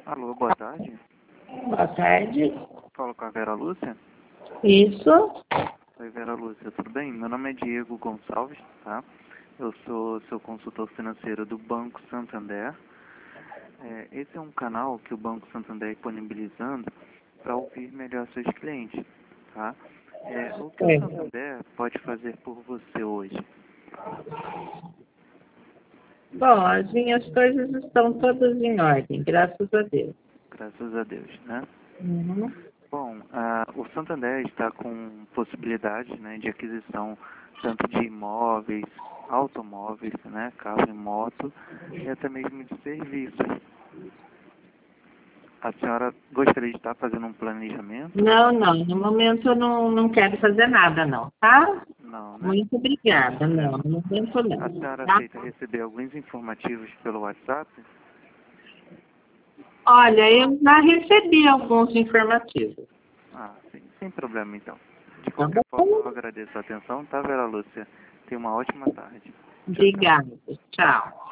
Alô, boa tarde. Boa tarde. Falo com a Vera Lúcia. Isso. Oi, Vera Lúcia, tudo bem? Meu nome é Diego Gonçalves, tá? Eu sou seu consultor financeiro do Banco Santander. Esse é um canal que o Banco Santander está disponibilizando para ouvir melhor seus clientes, tá? O que o Santander pode fazer por você hoje? Bom, as minhas coisas estão todas em ordem, graças a Deus. Graças a Deus, né? Uhum. Bom, o Santander está com possibilidade, né, de aquisição tanto de imóveis, automóveis, né, carro e moto, e até mesmo de serviços. A senhora gostaria de estar fazendo um planejamento? Não, no momento eu não quero fazer nada, não, tá? Não, né? Muito obrigada, não, no momento A não, senhora tá? aceita receber alguns informativos pelo WhatsApp? Olha, eu já recebi alguns informativos, Sim, sem problema então. De tá qualquer forma, bom? eu agradeço a atenção, tá, Vera Lúcia? Tenha uma ótima tarde. Tchau, tchau. Obrigada, tchau.